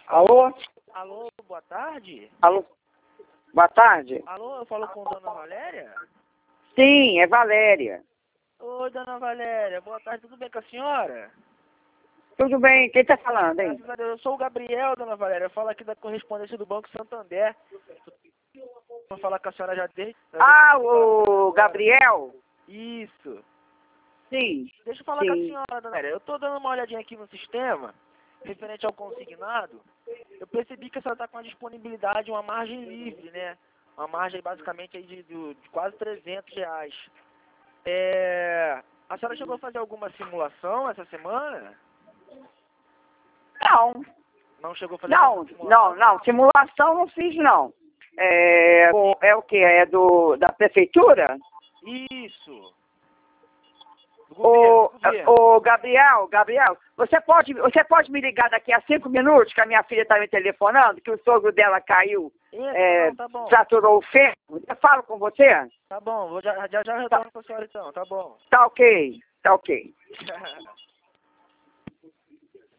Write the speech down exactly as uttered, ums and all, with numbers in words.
Alô? Alô, boa tarde. Alô? Boa tarde. Alô, eu falo com Dona Valéria? Sim, é Valéria. Oi, Dona Valéria, boa tarde, tudo bem com a senhora? Tudo bem? Quem tá falando, hein? Graças a Deus, eu sou o Gabriel, Dona Valéria, eu falo aqui da correspondência do Banco Santander. Vou falar com a senhora já desde... Ah, o Gabriel? Isso. Sim. Deixa eu falar Sim. com a senhora, Dona Valéria. Eu tô dando uma olhadinha aqui no sistema, referente ao consignado. Eu percebi que a senhora tá com a disponibilidade, uma margem livre, né? Uma margem basicamente aí de, de, de quase trezentos reais. É... A senhora chegou a fazer alguma simulação essa semana? Não, Não chegou a fazer não, nenhuma simulação? não, não. Simulação não fiz, não. É, o- é o que? É do, da prefeitura? Isso. Do governo, O, do governo. o Gabriel, Gabriel, você pode, você pode me ligar daqui a cinco minutos, que a minha filha está me telefonando, que o sogro dela caiu, Isso, é, não, tá bom. fraturou o ferro. Eu falo com você? Tá bom, vou já, já, já retorno com a senhora então, tá bom. Tá ok, tá ok.